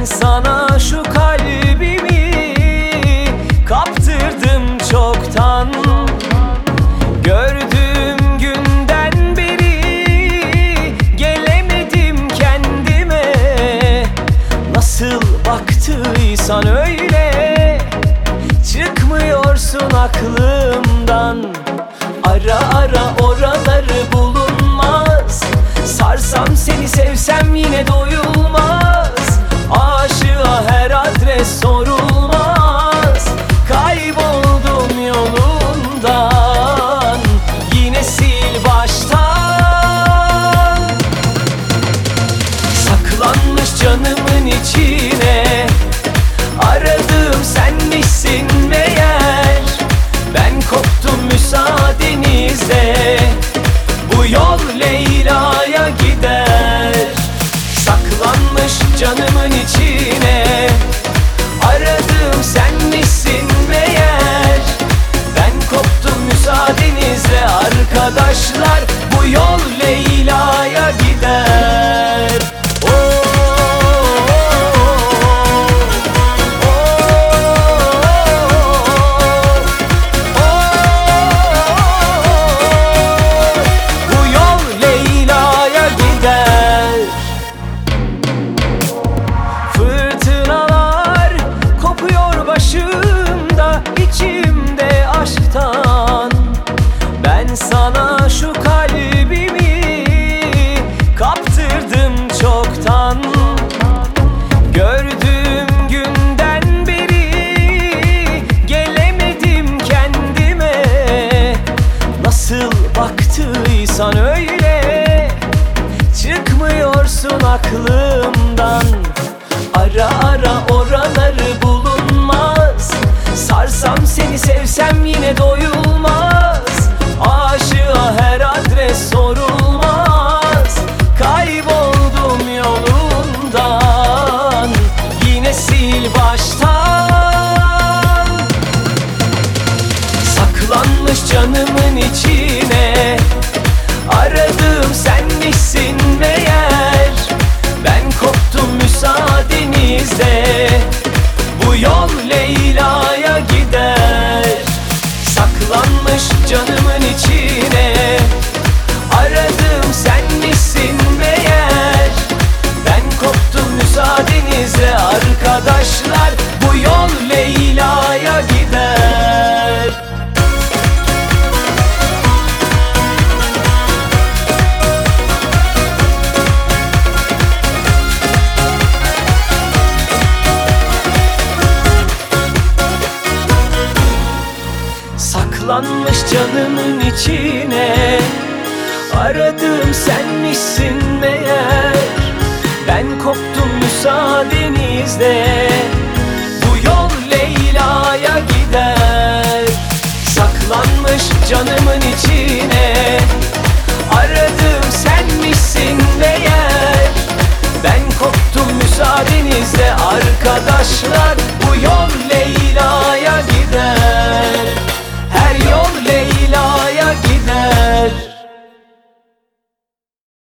sana şu kalbimi kaptırdım çoktan. Gördüğüm günden beri gelemedim kendime. Nasıl baktıysan öyle çıkmıyorsun aklımdan. Ara ara oraları bulunmaz. Sarsam seni sevsem yine doyulmaz. Aşığa her adres sorulmaz. Kayboldum yolundan, yine sil baştan. Saklanmış canımın içine aradığım sen misin meğer? Ben koptum müsaadenizle, bu yol Leyla'ya gider. Saklanmış canımın içine aradığım sen misin meğer? Ben koptum müsaadenizle arkadaşlar, bu yol Leyla'ya gider. İçimde aşktan ben sana şu kalbimi kaptırdım çoktan. Gördüğüm günden beri gelemedim kendime. Nasıl baktıysan öyle çıkmıyorsun aklımdan. Ara ara oraları bulunmaz. Sarsam seni sevsem yine doyulmaz. Aşığa her adres sorulmaz. Kayboldum yolundan, yine sil baştan. Saklanmış canımın içine aradığım sen misin meğer? Ben koptum müsaadenizle, bu yol Leyla'ya gider. Saklanmış canımın içine aradığım sen misin meğer? Ben koptum müsaadenizle arkadaşlar, bu yol Leyla'ya gider. Saklanmış canımın içine aradığım sen misin meğer? Ben koptum müsaadenizle, bu yol Leyla'ya gider. Saklanmış canımın içine aradığım sen misin meğer? Ben koptum müsaadenizle arkadaşlar,